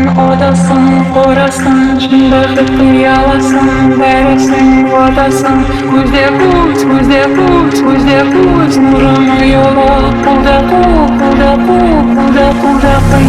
odasın, orasın, шындықты ұяласың, бәрісің уатасың. Көзде путь, көзде путь, көзде путь, нұрын ұялап, қолда қу, қолда қу, қолда қолда қи.